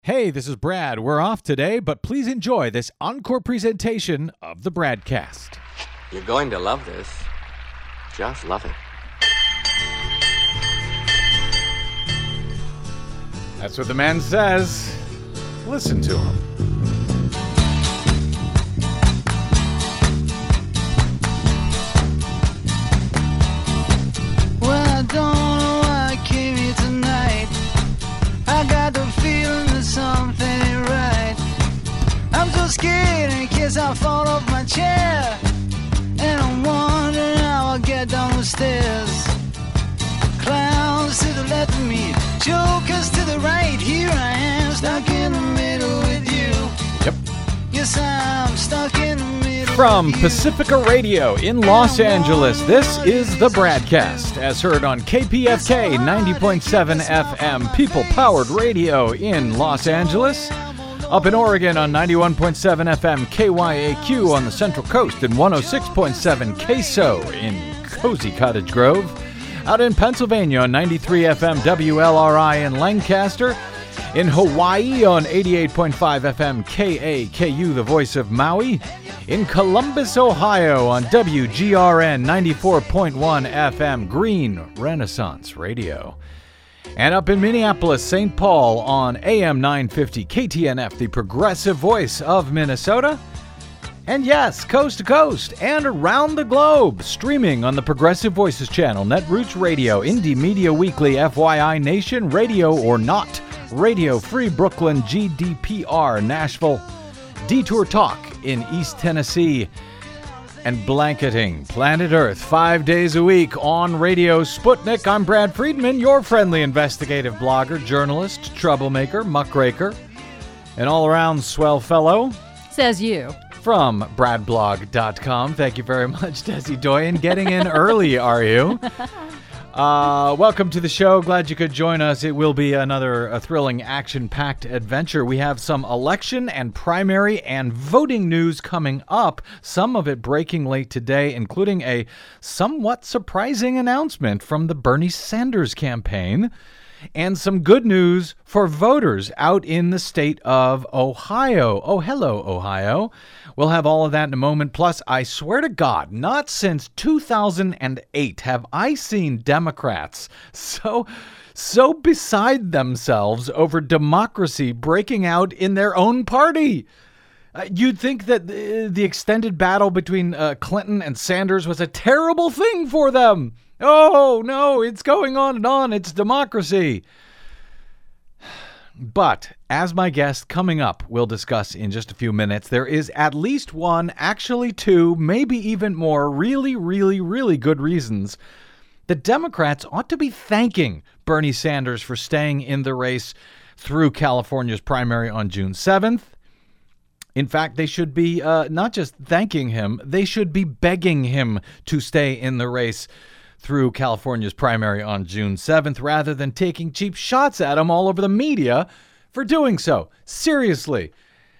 Hey, this is Brad. We're off today, but please enjoy this encore presentation of the Bradcast. You're going to love this. Just love it. That's what the man says. Listen to him. Well, I don't know why I came here tonight. I got the feeling that something ain't right. I'm so scared in case I fall off my chair. And I'm wondering how I'll get down the stairs. Clowns to the left of me, jokers to the right. Here I am, stuck in the middle with you. Yep. Yes, I'm stuck in the middle. From Pacifica Radio in Los Angeles, this is the Bradcast, as heard on KPFK 90.7 FM, people-powered radio in Los Angeles. Up in Oregon on 91.7 FM KYAQ on the Central Coast and 106.7 KSO in Cozy Cottage Grove. Out in Pennsylvania on 93 FM WLRI in Lancaster. In Hawaii on 88.5 FM KAKU, the voice of Maui. In Columbus, Ohio on WGRN 94.1 FM Green Renaissance Radio. And up in Minneapolis, St. Paul on AM 950 KTNF, the progressive voice of Minnesota. And yes, coast to coast and around the globe, streaming on the Progressive Voices channel, Netroots Radio, Indie Media Weekly, FYI Nation, Radio or Not, Radio Free Brooklyn, GDPR, Nashville, Detour Talk in East Tennessee, and blanketing Planet Earth 5 days a week on Radio Sputnik. I'm Brad Friedman, your friendly investigative blogger, journalist, troublemaker, muckraker, and all-around swell fellow. Says you. From bradblog.com. Thank you very much, Desi Doyen. Getting in early, are you? Welcome to the show. Glad you could join us. It will be another thrilling, action-packed adventure. We have some election and primary and voting news coming up, some of it breaking late today, including a somewhat surprising announcement from the Bernie Sanders campaign, and some good news for voters out in the state of Ohio. Oh, hello, Ohio. We'll have all of that in a moment. Plus, I swear to God, not since 2008 have I seen Democrats so beside themselves over democracy breaking out in their own party. You'd think that the extended battle between Clinton and Sanders was a terrible thing for them. Oh, no, it's going on and on. It's democracy. But, as my guest coming up we'll discuss in just a few minutes, there is at least one, actually two, maybe even more really, really, really good reasons that Democrats ought to be thanking Bernie Sanders for staying in the race through California's primary on June 7th. In fact, they should be not just thanking him, they should be begging him to stay in the race through California's primary on June 7th, rather than taking cheap shots at him all over the media for doing so. Seriously.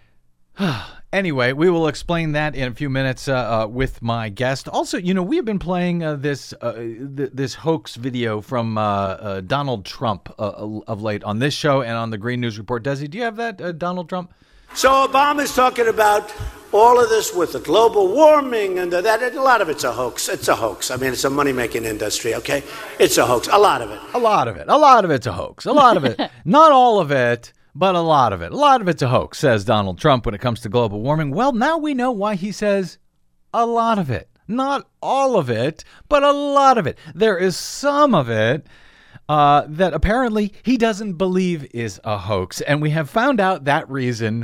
Anyway, we will explain that in a few minutes with my guest. Also, you know, we have been playing this hoax video from Donald Trump of late on this show and on the Green News Report. Desi, do you have that, Donald Trump? So Obama's talking about all of this with the global warming and that. A lot of it's a hoax. It's a hoax. I mean, it's a money-making industry, okay? It's a hoax. A lot of it. A lot of it. A lot of it's a hoax. A lot of it. Not all of it, but a lot of it. A lot of it's a hoax, says Donald Trump when it comes to global warming. Well, now we know why he says a lot of it. Not all of it, but a lot of it. There is some of it that apparently he doesn't believe is a hoax. And we have found out that reason.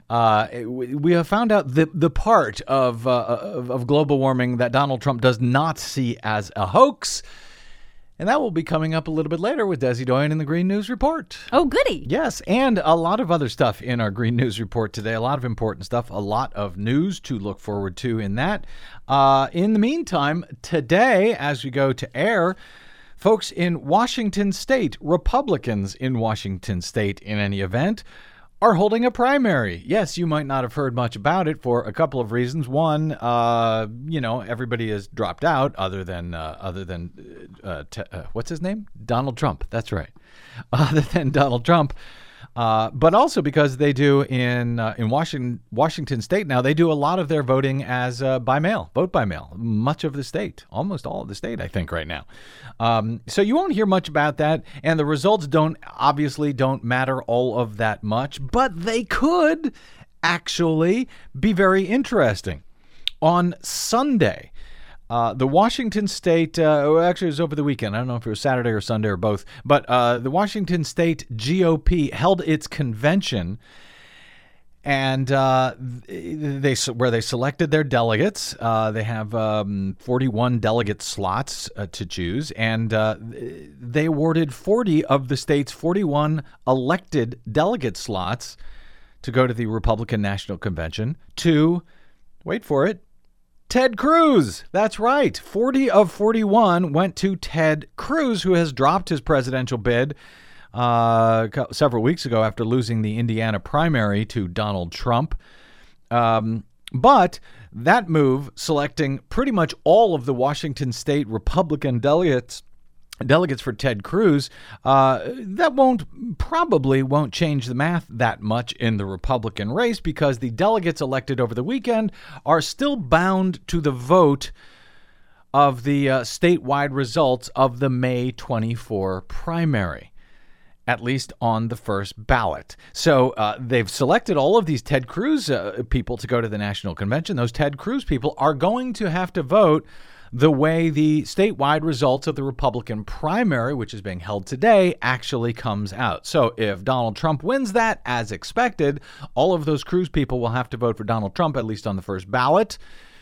We have found out the part of global warming that Donald Trump does not see as a hoax. And that will be coming up a little bit later with Desi Doyen in the Green News Report. Oh, goody. Yes, and a lot of other stuff in our Green News Report today. A lot of important stuff, a lot of news to look forward to in that. In the meantime, today, as we go to air, folks in Washington State, Republicans in Washington State in any event, are holding a primary. Yes, you might not have heard much about it for a couple of reasons. One, everybody has dropped out other than what's his name? Donald Trump. That's right. Other than Donald Trump. but also because they do in Washington State now, they do a lot of their voting as by mail, vote by mail. Much of the state, almost all of the state, I think, right now. So you won't hear much about that, and the results obviously don't matter all of that much, but they could actually be very interesting. On Sunday, the Washington State, actually it was over the weekend. I don't know if it was Saturday or Sunday or both, but the Washington State GOP held its convention, and where they selected their delegates. They have 41 delegate slots to choose, and they awarded 40 of the state's 41 elected delegate slots to go to the Republican National Convention to, wait for it, Ted Cruz. That's right. 40 of 41 went to Ted Cruz, who has dropped his presidential bid several weeks ago after losing the Indiana primary to Donald Trump. But that move, selecting pretty much all of the Washington State Republican delegates for Ted Cruz, that probably won't change the math that much in the Republican race, because the delegates elected over the weekend are still bound to the vote of the statewide results of the May 24 primary, at least on the first ballot. So they've selected all of these Ted Cruz people to go to the National Convention. Those Ted Cruz people are going to have to vote the way the statewide results of the Republican primary, which is being held today, actually comes out. So if Donald Trump wins that, as expected, all of those Cruz people will have to vote for Donald Trump, at least on the first ballot.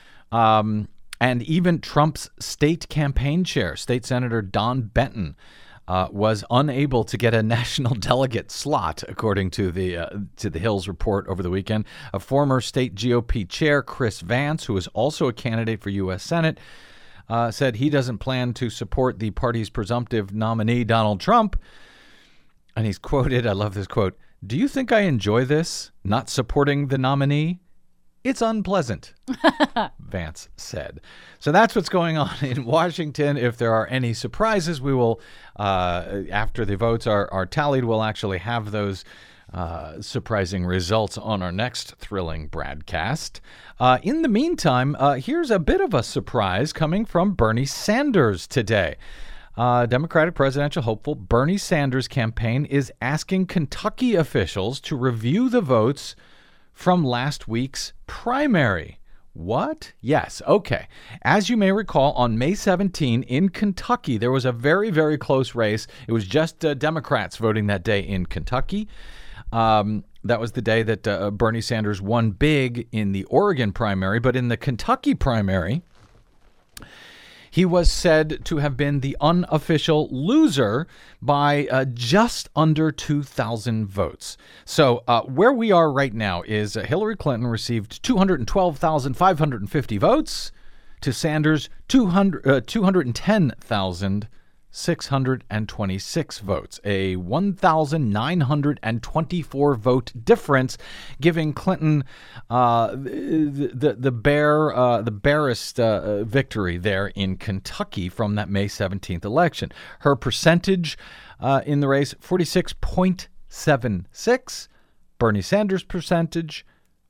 And even Trump's state campaign chair, State Senator Don Benton, was unable to get a national delegate slot, according to the Hills report over the weekend. A former state GOP chair, Chris Vance, who is also a candidate for U.S. Senate, said he doesn't plan to support the party's presumptive nominee, Donald Trump. And he's quoted, I love this quote, "Do you think I enjoy this, not supporting the nominee? It's unpleasant," Vance said. So that's what's going on in Washington. If there are any surprises, we will, after the votes are tallied, we'll actually have those surprising results on our next thrilling broadcast. In the meantime, here's a bit of a surprise coming from Bernie Sanders today. Democratic presidential hopeful Bernie Sanders' campaign is asking Kentucky officials to review the votes from last week's primary. What? Yes. Okay. As you may recall, on May 17 in Kentucky, there was a very, very close race. It was just Democrats voting that day in Kentucky. That was the day that Bernie Sanders won big in the Oregon primary. But in the Kentucky primary, he was said to have been the unofficial loser by just under 2,000 votes. So where we are right now is Hillary Clinton received 212,550 votes to Sanders' 210,626 votes, a 1,924 vote difference, giving Clinton the barest victory there in Kentucky from that May 17th election. Her percentage in the race, 46.76. Bernie Sanders' percentage,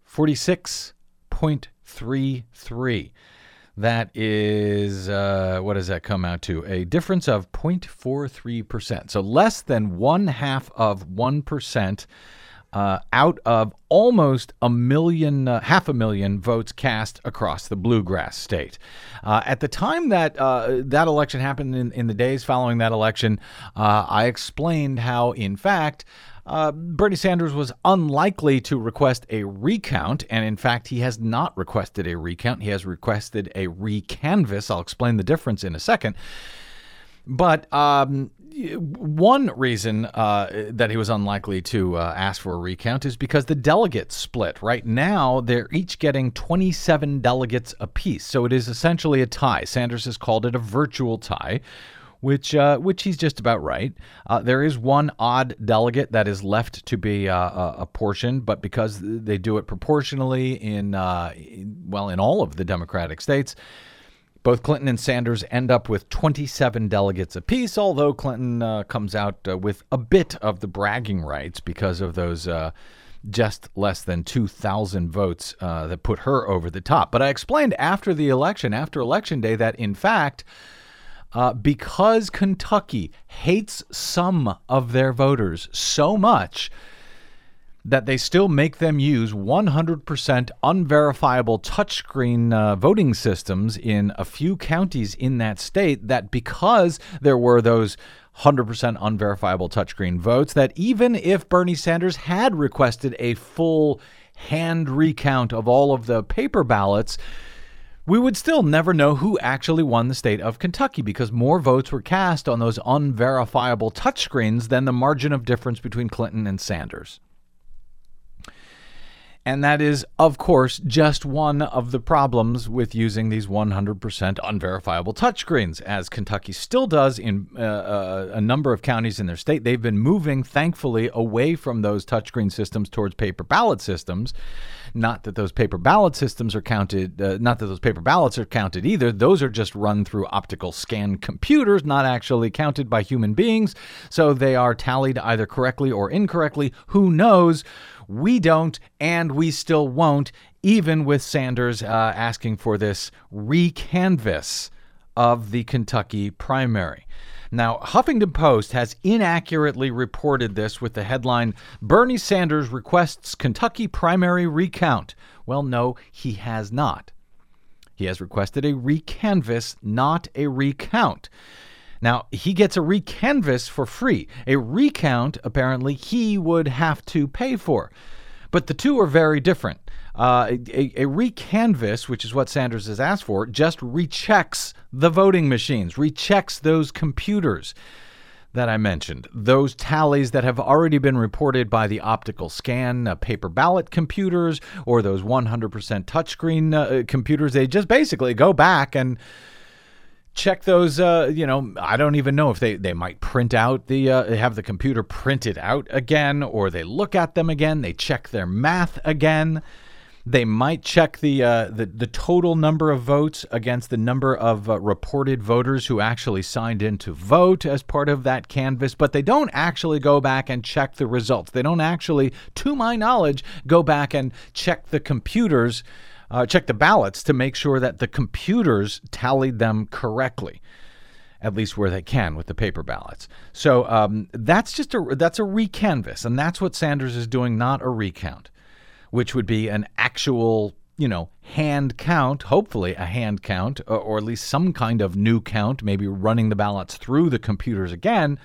46.33. That is, what does that come out to? A difference of 0.43%. So less than 0.5% out of almost 500,000 votes cast across the bluegrass state. At the time that that election happened, in the days following that election, I explained how, in fact, Bernie Sanders was unlikely to request a recount, and in fact, he has not requested a recount. He has requested a recanvass. I'll explain the difference in a second. But one reason that he was unlikely to ask for a recount is because the delegates split. Right now, they're each getting 27 delegates apiece, so it is essentially a tie. Sanders has called it a virtual tie, which he's just about right. There is one odd delegate that is left to be apportioned, but because they do it proportionally in all of the Democratic states, Both Clinton and Sanders end up with 27 delegates apiece, although Clinton comes out with a bit of the bragging rights because of those just less than 2,000 votes that put her over the top. But I explained after Election Day, that in fact, because Kentucky hates some of their voters so much that they still make them use 100% unverifiable touchscreen voting systems in a few counties in that state, that because there were those 100% unverifiable touchscreen votes, that even if Bernie Sanders had requested a full hand recount of all of the paper ballots, we would still never know who actually won the state of Kentucky, because more votes were cast on those unverifiable touchscreens than the margin of difference between Clinton and Sanders. And that is, of course, just one of the problems with using these 100% unverifiable touchscreens, as Kentucky still does in a number of counties in their state. They've been moving, thankfully, away from those touchscreen systems towards paper ballot systems. Not that those paper ballot systems are counted, not that those paper ballots are counted either. Those are just run through optical scan computers, not actually counted by human beings. So they are tallied either correctly or incorrectly. Who knows? We don't, and we still won't, even with Sanders asking for this recanvass of the Kentucky primary. Now, Huffington Post has inaccurately reported this with the headline, "Bernie Sanders requests Kentucky primary recount." Well, no, he has not. He has requested a recanvass, not a recount. Now, he gets a recanvass for free. A recount, apparently, he would have to pay for. But the two are very different. A recanvass, which is what Sanders has asked for, just rechecks the voting machines, rechecks those computers that I mentioned, those tallies that have already been reported by the optical scan paper ballot computers or those 100% touchscreen computers. They just basically go back and check those, I don't even know if they might print out have the computer printed out again, or they look at them again, they check their math again. They might check the total number of votes against the number of reported voters who actually signed in to vote as part of that canvass, but they don't actually go back and check the results. They don't actually, to my knowledge, go back and check the computers, check the ballots to make sure that the computers tallied them correctly, at least where they can with the paper ballots. So that's a recanvass, and that's what Sanders is doing, not a recount, which would be an actual, hand count, hopefully a hand count, or at least some kind of new count, maybe running the ballots through the computers again.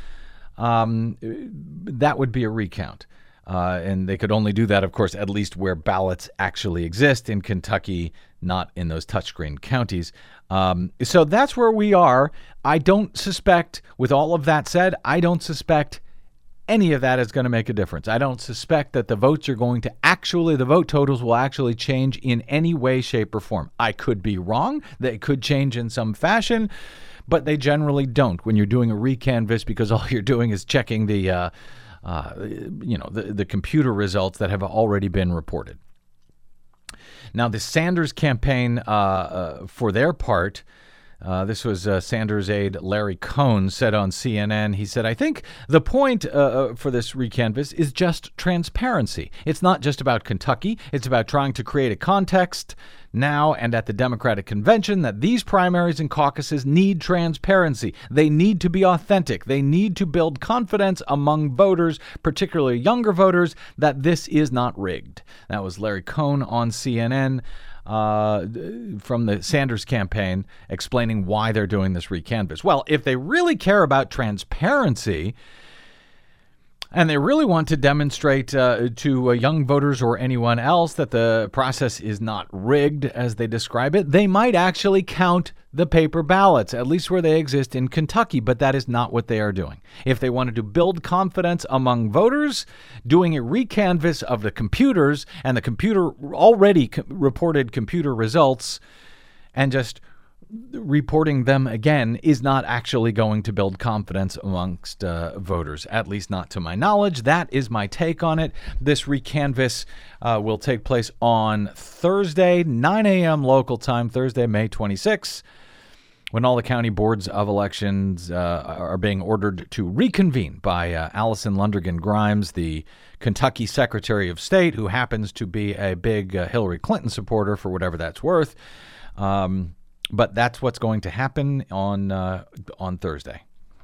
That would be a recount. And they could only do that, of course, at least where ballots actually exist in Kentucky, not in those touchscreen counties. So that's where we are. I don't suspect, with all of that said, I don't suspect any of that is going to make a difference. I don't suspect that the vote totals will actually change in any way, shape, or form. I could be wrong. They could change in some fashion, but they generally don't when you're doing a recanvass, because all you're doing is checking the computer results that have already been reported. Now, the Sanders campaign, for their part, this was Sanders aide Larry Cohn said on CNN. He said, "I think the point for this recanvass is just transparency. It's not just about Kentucky. It's about trying to create a context now and at the Democratic convention that these primaries and caucuses need transparency. They need to be authentic. They need to build confidence among voters, particularly younger voters, that this is not rigged." That was Larry Cohn on CNN. From the Sanders campaign, explaining why they're doing this recanvass. Well, if they really care about transparency and they really want to demonstrate to young voters or anyone else that the process is not rigged, as they describe it, they might actually count the paper ballots, at least where they exist in Kentucky, but that is not what they are doing. If they wanted to build confidence among voters, doing a recanvass of the computers and the computer already reported computer results, and just reporting them again is not actually going to build confidence amongst voters, at least not to my knowledge. That is my take on it. This recanvass will take place on Thursday, 9 a.m. local time, Thursday, May 26th, when all the county boards of elections are being ordered to reconvene by Allison Lundergan Grimes, the Kentucky Secretary of State, who happens to be a big Hillary Clinton supporter for whatever that's worth. But that's what's going to happen on Thursday.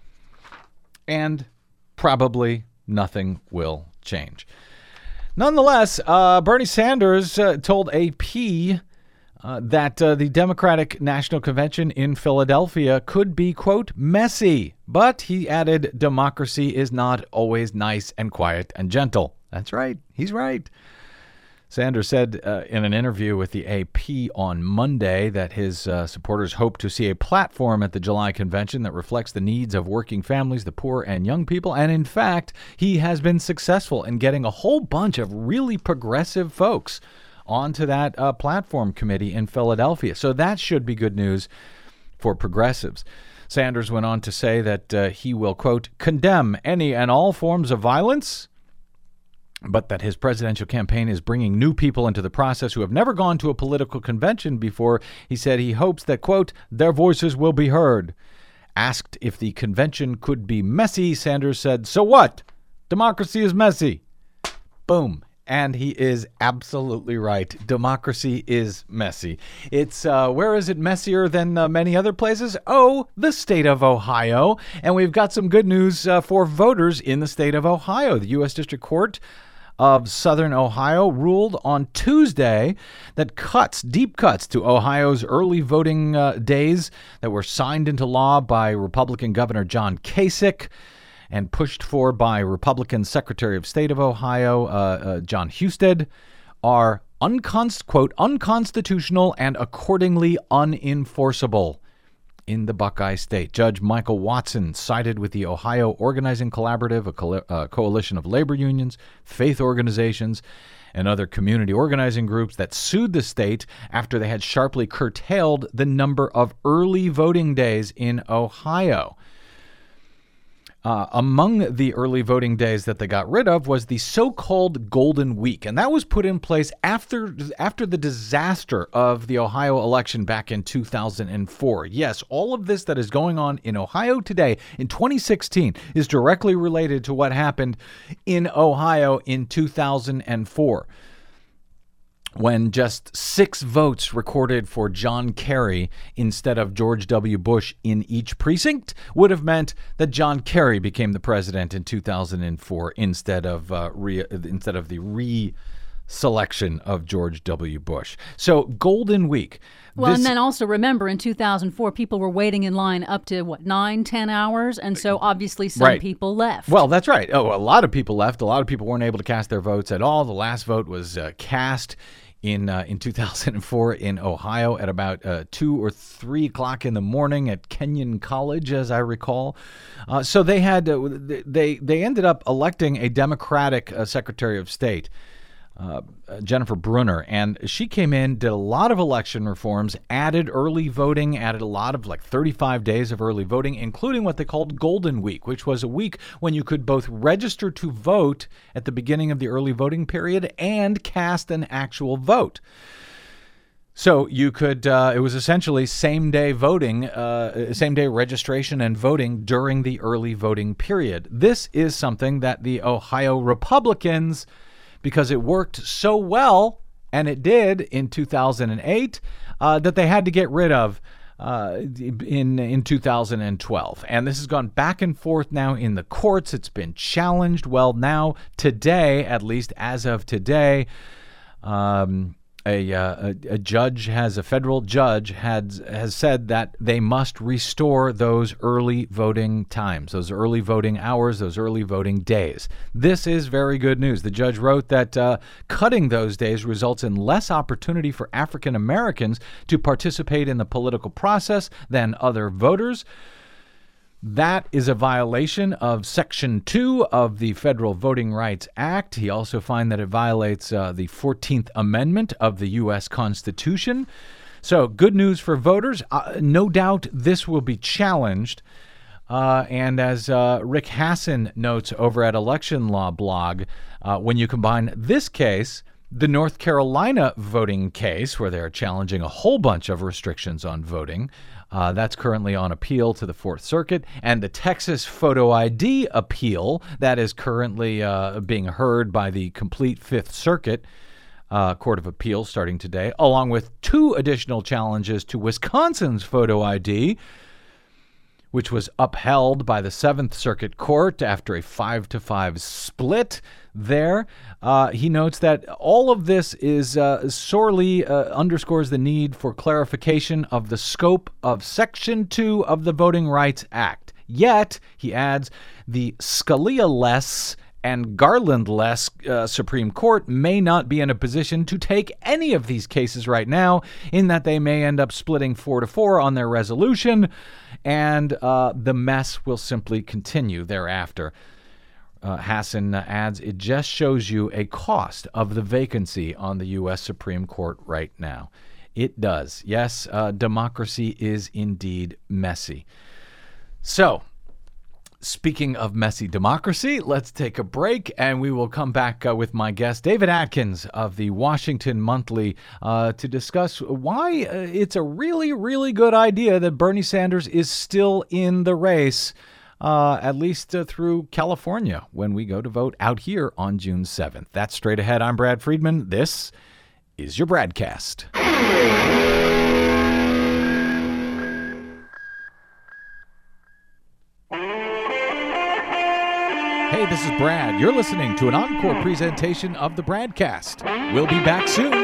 And probably nothing will change. Nonetheless, Bernie Sanders told AP that the Democratic National Convention in Philadelphia could be, quote, messy. But he added, democracy is not always nice and quiet and gentle. That's right. He's right. Sanders said in an interview with the AP on Monday that his supporters hope to see a platform at the July convention that reflects the needs of working families, the poor, and young people. And in fact, he has been successful in getting a whole bunch of really progressive folks onto that platform committee in Philadelphia. So that should be good news for progressives. Sanders went on to say that he will, quote, condemn any and all forms of violence, but that his presidential campaign is bringing new people into the process who have never gone to a political convention before. He said he hopes that, quote, their voices will be heard. Asked if the convention could be messy, Sanders said, so what? Democracy is messy. Boom. And he is absolutely right. Democracy is messy. It's, where is it messier than many other places? Oh, the state of Ohio. And we've got some good news for voters in the state of Ohio. The U.S. District Court of Southern Ohio ruled on Tuesday that deep cuts to Ohio's early voting days that were signed into law by Republican Governor John Kasich and pushed for by Republican Secretary of State of Ohio, John Husted, are quote, unconstitutional and accordingly unenforceable in the Buckeye State. Judge Michael Watson sided with the Ohio Organizing Collaborative, a coalition of labor unions, faith organizations, and other community organizing groups that sued the state after they had sharply curtailed the number of early voting days in Ohio. Among the early voting days that they got rid of was the so-called Golden Week, and that was put in place after the disaster of the Ohio election back in 2004. Yes, all of this that is going on in Ohio today in 2016 is directly related to what happened in Ohio in 2004. When just 6 votes recorded for John Kerry instead of George W. Bush in each precinct would have meant that John Kerry became the president in 2004 instead of the re-selection of George W. Bush. So Golden Week. Well, and then also remember, in 2004, people were waiting in line up to, 9-10 hours? And so obviously some people left. Well, that's right. Oh, a lot of people left. A lot of people weren't able to cast their votes at all. The last vote was cast in 2004 in Ohio at about 2 or 3 o'clock in the morning at Kenyon College, as I recall. So they had they ended up electing a Democratic Secretary of State, Jennifer Brunner, and she came in, did a lot of election reforms, added early voting, added a lot of 35 days of early voting, including what they called Golden Week, which was a week when you could both register to vote at the beginning of the early voting period and cast an actual vote. So you could, it was essentially same-day voting, same-day registration and voting during the early voting period. This is something that the Ohio Republicans, because it worked so well, and it did in 2008, that they had to get rid of in 2012. And this has gone back and forth now in the courts. It's been challenged. Well, now, today, at least as of today, a federal judge has said that they must restore those early voting times, those early voting hours, those early voting days. This is very good news. The judge wrote that cutting those days results in less opportunity for African Americans to participate in the political process than other voters. That is a violation of Section 2 of the Federal Voting Rights Act. He also finds that it violates the 14th Amendment of the U.S. Constitution. So good news for voters. No doubt this will be challenged. And as Rick Hasson notes over at Election Law Blog, when you combine this case, the North Carolina voting case, where they're challenging a whole bunch of restrictions on voting, that's currently on appeal to the Fourth Circuit, and the Texas photo ID appeal that is currently being heard by the complete Fifth Circuit Court of Appeals starting today, along with 2 additional challenges to Wisconsin's photo ID, which was upheld by the Seventh Circuit Court after a 5-5 split there. He notes that all of this is sorely underscores the need for clarification of the scope of Section 2 of the Voting Rights Act. Yet, he adds, the Scalia-less and Garland-less Supreme Court may not be in a position to take any of these cases right now, in that they may end up splitting 4-4 on their resolution, and the mess will simply continue thereafter. Hasson adds, it just shows you a cost of the vacancy on the U.S. Supreme Court right now. It does. Yes, democracy is indeed messy. So, speaking of messy democracy, let's take a break, and we will come back with my guest, David Atkins of the Washington Monthly, to discuss why it's a really, really good idea that Bernie Sanders is still in the race, at least through California, when we go to vote out here on June 7th. That's straight ahead. I'm Brad Friedman. This is your Bradcast. Hey, this is Brad. You're listening to an encore presentation of the Bradcast. We'll be back soon.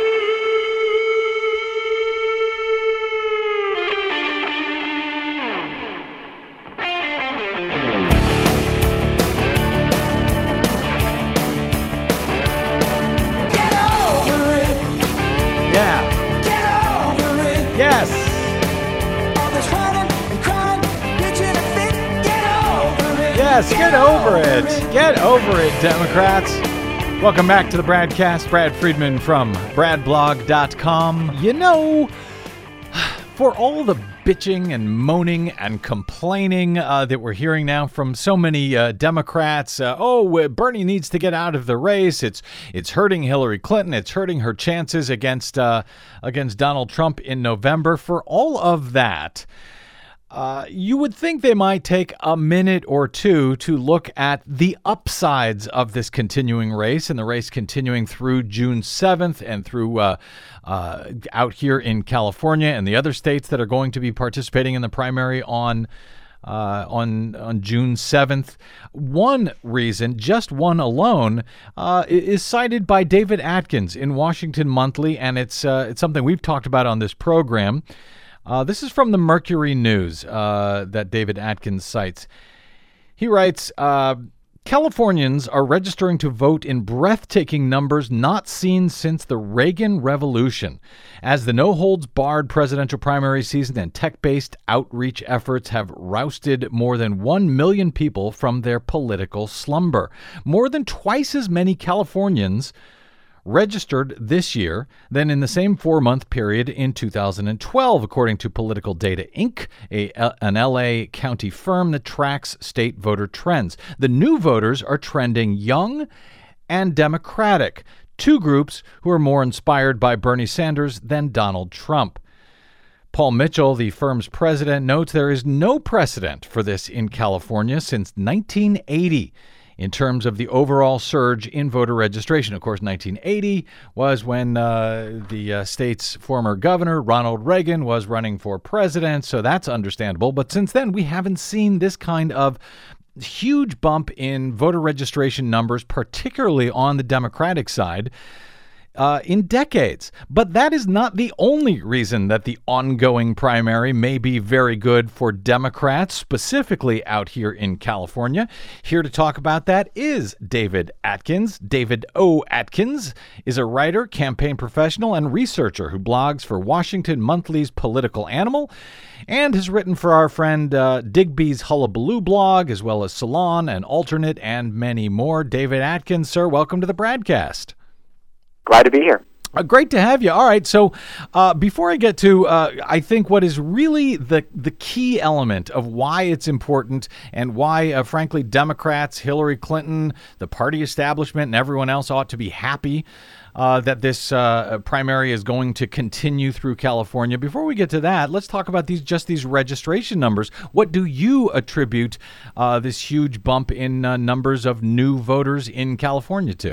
Get over it. Yeah. Get over it. Yes. All this running and crying, bitching and fit. Get over it. Yes, get over it. Get over it, Democrats. Welcome back to the Bradcast. Brad Friedman from bradblog.com. You know, for all the bitching and moaning and complaining that we're hearing now from so many Democrats, Bernie needs to get out of the race. It's hurting Hillary Clinton. It's hurting her chances against Donald Trump in November. For all of that, you would think they might take a minute or two to look at the upsides of this continuing race, and the race continuing through June 7th and through out here in California and the other states that are going to be participating in the primary on June 7th. One reason, just one alone, is cited by David Atkins in Washington Monthly, and it's something we've talked about on this program. This is from the Mercury News that David Atkins cites. He writes, Californians are registering to vote in breathtaking numbers not seen since the Reagan Revolution, as the no-holds-barred presidential primary season and tech-based outreach efforts have rousted more than 1 million people from their political slumber. More than twice as many Californians registered this year than in the same 4-month period in 2012, according to Political Data Inc., an LA County firm that tracks state voter trends. The new voters are trending young and Democratic, two groups who are more inspired by Bernie Sanders than Donald Trump. Paul Mitchell, the firm's president, notes there is no precedent for this in California since 1980. In terms of the overall surge in voter registration. Of course, 1980 was when the state's former governor, Ronald Reagan, was running for president, so that's understandable. But since then, we haven't seen this kind of huge bump in voter registration numbers, particularly on the Democratic side, in decades. But that is not the only reason that the ongoing primary may be very good for Democrats, specifically out here in California. Here to talk about that is David Atkins. David O. Atkins is a writer, campaign professional, and researcher who blogs for Washington Monthly's Political Animal and has written for our friend Digby's Hullabaloo blog, as well as Salon and Alternate and many more. David Atkins, sir, welcome to the Bradcast. Glad to be here. Great to have you. All right, so before I get to, I think what is really the key element of why it's important and why, frankly, Democrats, Hillary Clinton, the party establishment, and everyone else ought to be happy that this primary is going to continue through California. Before we get to that, let's talk about these registration numbers. What do you attribute this huge bump in numbers of new voters in California to?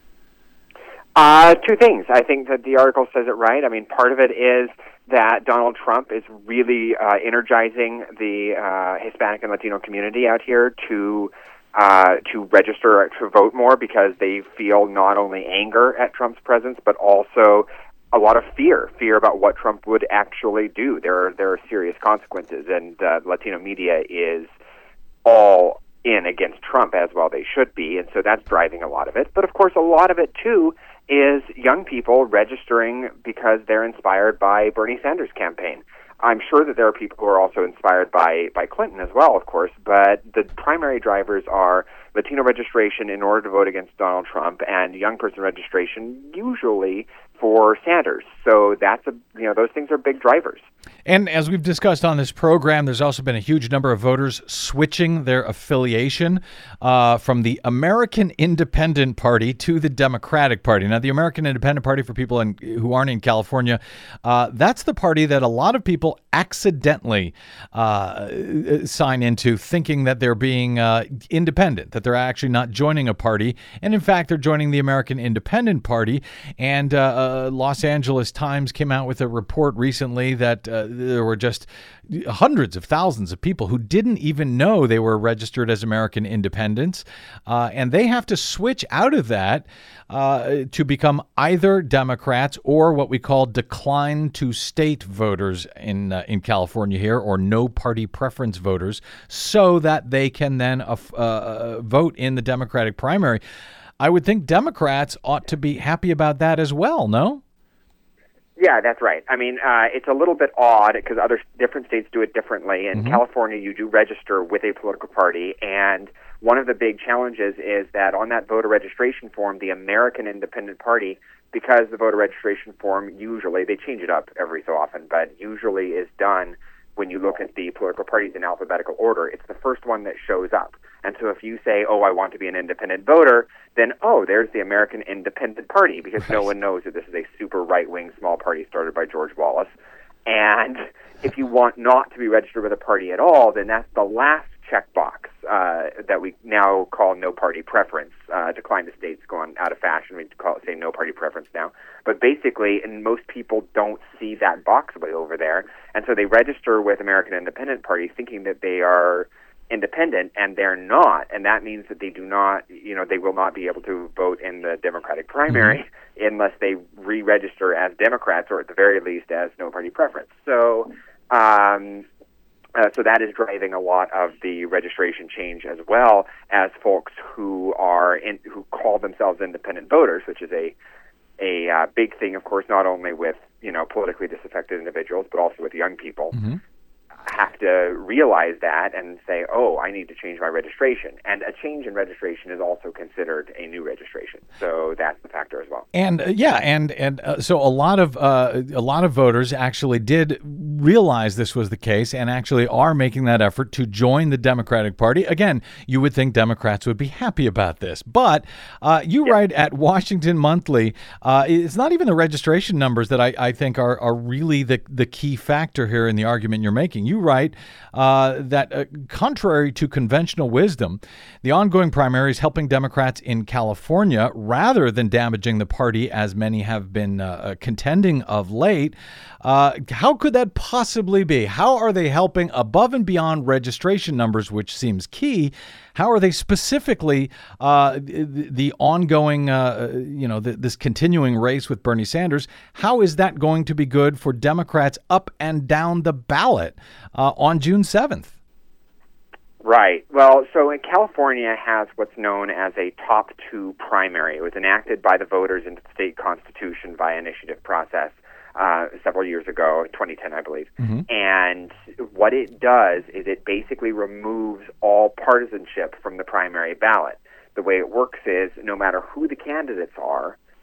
Two things. I think that the article says it right. I mean, part of it is that Donald Trump is really energizing the Hispanic and Latino community out here to register to vote more, because they feel not only anger at Trump's presence, but also a lot of fear about what Trump would actually do. There are serious consequences, and Latino media is all in against Trump, as well they should be, and so that's driving a lot of it. But of course, a lot of it too is young people registering because they're inspired by Bernie Sanders' campaign. I'm sure that there are people who are also inspired by Clinton as well, of course, but the primary drivers are Latino registration in order to vote against Donald Trump, and young person registration usually for Sanders. So that's those things are big drivers. And as we've discussed on this program, there's also been a huge number of voters switching their affiliation from the American Independent Party to the Democratic Party. Now, the American Independent Party, for people who aren't in California, that's the party that a lot of people accidentally sign into, thinking that they're being independent, that they're actually not joining a party. And in fact, they're joining the American Independent Party. And Los Angeles Times came out with a report recently that there were just hundreds of thousands of people who didn't even know they were registered as American independents, and they have to switch out of that to become either Democrats or what we call decline to state voters in California here, or no party preference voters, so that they can then vote in the Democratic primary. I would think Democrats ought to be happy about that as well, no? Yeah, that's right. I mean, it's a little bit odd because different states do it differently. In California, you do register with a political party, and one of the big challenges is that on that voter registration form, the American Independent Party, because the voter registration form usually, they change it up every so often, but usually is done when you look at the political parties in alphabetical order. It's the first one that shows up. And so if you say, I want to be an independent voter, then, there's the American Independent Party, because no one knows that this is a super right-wing small party started by George Wallace. And if you want not to be registered with a party at all, then that's the last checkbox that we now call no party preference. Decline to state's gone out of fashion. We say no party preference now. But basically, and most people don't see that box way over there, and so they register with American Independent Party thinking that they are independent, and they're not, and that means that they do not, they will not be able to vote in the Democratic primary unless they re-register as Democrats, or at the very least as no party preference. So, so that is driving a lot of the registration change, as well as folks who who call themselves independent voters, which is a big thing, of course, not only with politically disaffected individuals, but also with young people. Have to realize that and say, I need to change my registration. And a change in registration is also considered a new registration. So that's the factor as well. And so a lot of voters actually did realize this was the case and actually are making that effort to join the Democratic Party. Again, you would think Democrats would be happy about this. But you write at Washington Monthly, it's not even the registration numbers that I think are really the key factor here in the argument you're making. You write that contrary to conventional wisdom, the ongoing primary is helping Democrats in California rather than damaging the party, as many have been contending of late. How could that possibly be? How are they helping above and beyond registration numbers, which seems key? How are they specifically the ongoing, this continuing race with Bernie Sanders? How is that going to be good for Democrats up and down the ballot on June 7th? Right. Well, so California has what's known as a top two primary. It was enacted by the voters into the state constitution via initiative process several years ago, 2010, I believe. And what it does is it basically removes all partisanship from the primary ballot. The way it works is no matter who the candidates are,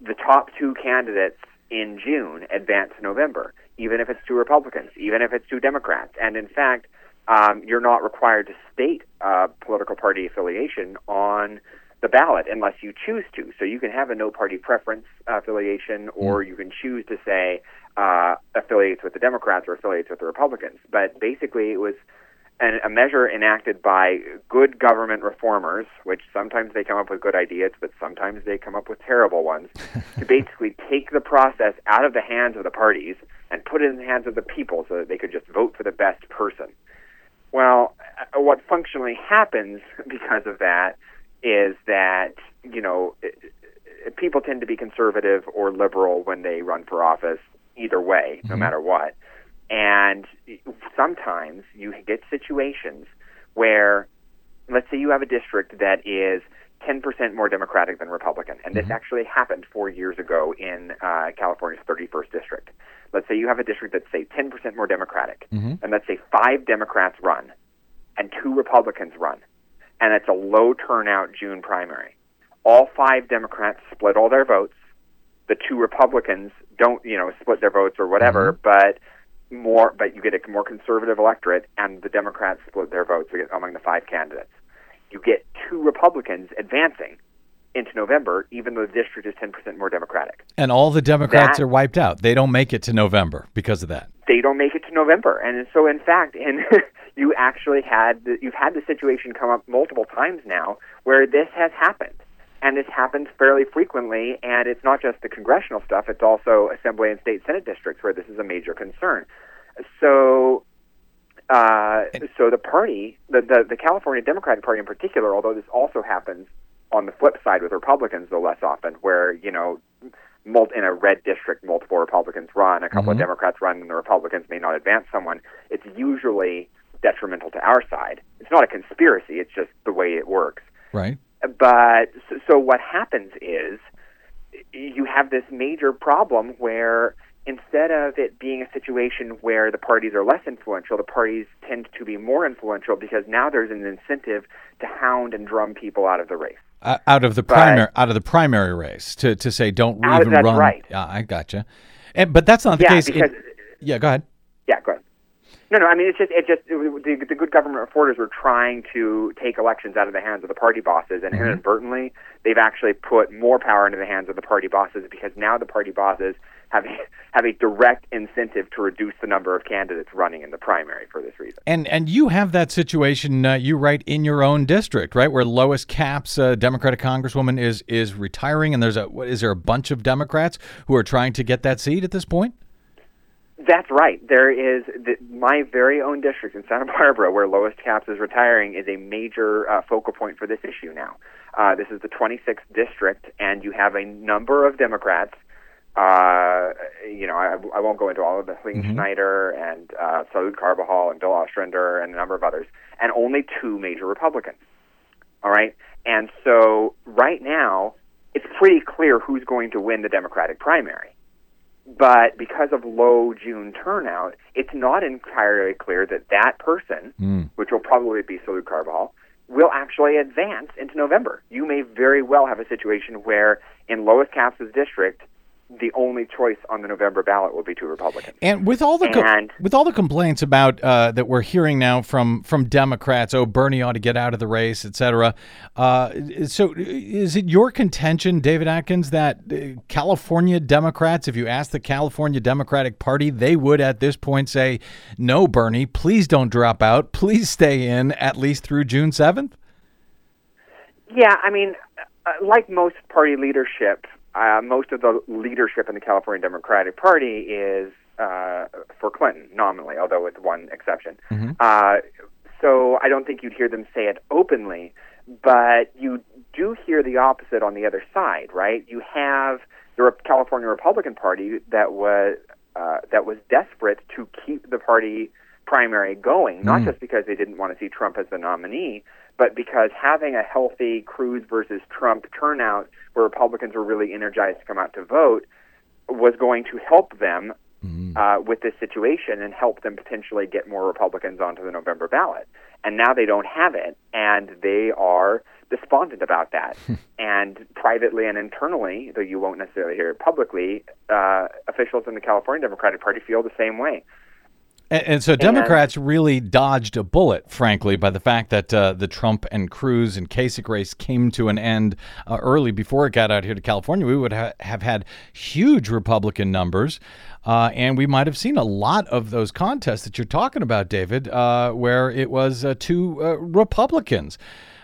the top two candidates in June advance to November, even if it's two Republicans, even if it's two Democrats. And in fact, you're not required to state political party affiliation on the ballot unless you choose to. So you can have a no party preference affiliation, or you can choose to say affiliates with the Democrats or affiliates with the Republicans. But basically it was a measure enacted by good government reformers, which sometimes they come up with good ideas, but sometimes they come up with terrible ones, to basically take the process out of the hands of the parties and put it in the hands of the people so that they could just vote for the best person. Well, what functionally happens because of that is that, people tend to be conservative or liberal when they run for office, either way, no matter what. And sometimes you get situations where, let's say you have a district that is 10% more Democratic than Republican. And this actually happened 4 years ago in California's 31st district. Let's say you have a district that's, say, 10% more Democratic. And let's say 5 Democrats run and 2 Republicans run. And it's a low turnout June primary. All 5 Democrats split all their votes. The 2 Republicans don't, split their votes or whatever, but you get a more conservative electorate, and the Democrats split their votes among the 5 candidates. You get 2 Republicans advancing into November, even though the district is 10% more Democratic. And all the Democrats are wiped out. They don't make it to November because of that. They don't make it to November. And so, in fact, you've had the situation come up multiple times now where this has happened. And it's happened fairly frequently, and it's not just the congressional stuff, it's also Assembly and State Senate districts where this is a major concern. So the party, the California Democratic Party in particular, although this also happens on the flip side with Republicans, though less often, where, in a red district, multiple Republicans run, a couple of Democrats run, and the Republicans may not advance someone, it's usually detrimental to our side. It's not a conspiracy, it's just the way it works. Right. But so what happens is you have this major problem where instead of it being a situation where the parties are less influential, the parties tend to be more influential because now there's an incentive to hound and drum people out of the race. Out of the primary race to say don't even run. That's right. Yeah, I gotcha. But that's not the case. Because, go ahead. Yeah, go ahead. No. I mean, the good government reporters were trying to take elections out of the hands of the party bosses, and inadvertently, they've actually put more power into the hands of the party bosses because now the party bosses have a direct incentive to reduce the number of candidates running in the primary for this reason. And you have that situation, you write, in your own district, right, where Lois Capps, Democratic Congresswoman, is retiring, and is there a bunch of Democrats who are trying to get that seat at this point? That's right. There is my very own district in Santa Barbara, where Lois Capps is retiring, is a major focal point for this issue now. This is the 26th district, and you have a number of Democrats. I won't go into all of them. Helene Schneider and Salud Carbajal and Bill Ostrander and a number of others, and only 2 major Republicans. All right? And so right now, it's pretty clear who's going to win the Democratic primary. But because of low June turnout, it's not entirely clear that person, which will probably be Salud Carbajal, will actually advance into November. You may very well have a situation where in Lois Capps' district, the only choice on the November ballot will be 2 Republicans. And with all the complaints about that we're hearing now from Democrats, Bernie ought to get out of the race, et cetera. So is it your contention, David Atkins, that California Democrats, if you ask the California Democratic Party, they would at this point say, no, Bernie, please don't drop out. Please stay in at least through June 7th? Yeah, I mean, like most party leadership, most of the leadership in the California Democratic Party is for Clinton, nominally, although with one exception. So I don't think you'd hear them say it openly, but you do hear the opposite on the other side, right? You have the California Republican Party that was desperate to keep the party primary going, not just because they didn't want to see Trump as the nominee, but because having a healthy Cruz versus Trump turnout where Republicans were really energized to come out to vote was going to help them with this situation and help them potentially get more Republicans onto the November ballot. And now they don't have it, and they are despondent about that. And privately and internally, though you won't necessarily hear it publicly, officials in the California Democratic Party feel the same way. And so Democrats really dodged a bullet, frankly, by the fact that the Trump and Cruz and Kasich race came to an end early before it got out here to California. We would have had huge Republican numbers, and we might have seen a lot of those contests that you're talking about, David, where it was two Republicans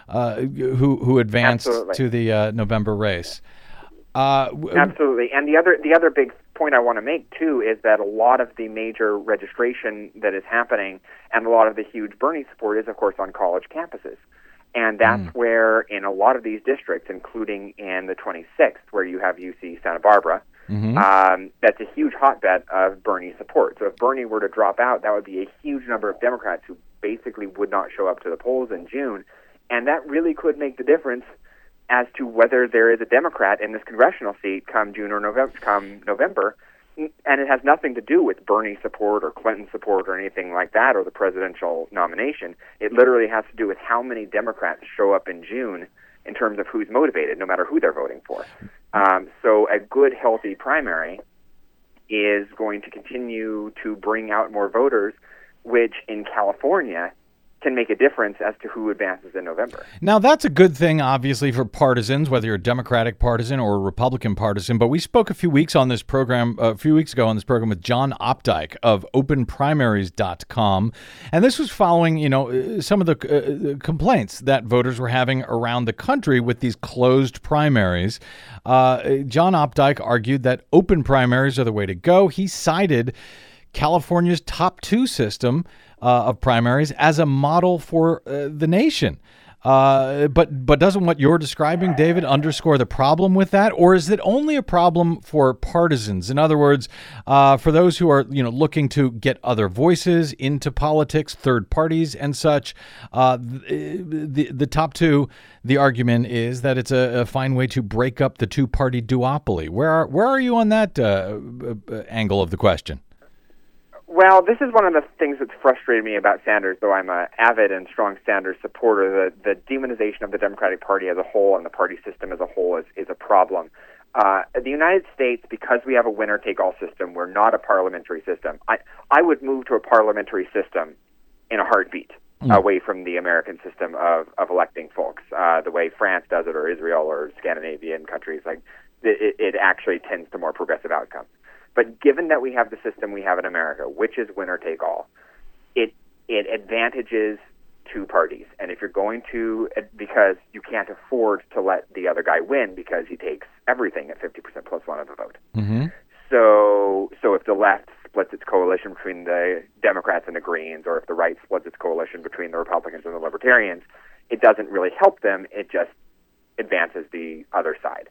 who advanced to the November race. Absolutely. And the other big point I want to make, too, is that a lot of the major registration that is happening and a lot of the huge Bernie support is, of course, on college campuses. And that's where, in a lot of these districts, including in the 26th, where you have UC Santa Barbara, that's a huge hotbed of Bernie support. So if Bernie were to drop out, that would be a huge number of Democrats who basically would not show up to the polls in June. And that really could make the difference as to whether there is a Democrat in this congressional seat come November, and it has nothing to do with Bernie support or Clinton support or anything like that, or the presidential nomination. It literally has to do with how many Democrats show up in June in terms of who's motivated, no matter who they're voting for. So a good, healthy primary is going to continue to bring out more voters, which in California can make a difference as to who advances in November. Now, that's a good thing, obviously, for partisans, whether you're a Democratic partisan or a Republican partisan. But we spoke a few weeks ago on this program with John Opdyke of OpenPrimaries.com, and this was following, some of the complaints that voters were having around the country with these closed primaries. John Opdyke argued that open primaries are the way to go. He cited California's top two system of primaries as a model for the nation. But doesn't what you're describing, David, underscore the problem with that? Or is it only a problem for partisans? In other words, for those who are looking to get other voices into politics, third parties and such, the top two, the argument is that it's a fine way to break up the two-party duopoly. Where are you on that angle of the question? Well, this is one of the things that's frustrated me about Sanders, though I'm an avid and strong Sanders supporter. The demonization of the Democratic Party as a whole and the party system as a whole is a problem. The United States, because we have a winner-take-all system, we're not a parliamentary system. I would move to a parliamentary system in a heartbeat, away from the American system of electing folks, the way France does it, or Israel, or Scandinavian countries. Like it actually tends to more progressive outcomes. But given that we have the system we have in America, which is winner-take-all, it advantages two parties. And if you're going to, because you can't afford to let the other guy win because he takes everything at 50% plus one of the vote. Mm-hmm. So if the left splits its coalition between the Democrats and the Greens, or if the right splits its coalition between the Republicans and the Libertarians, it doesn't really help them. It just advances the other side.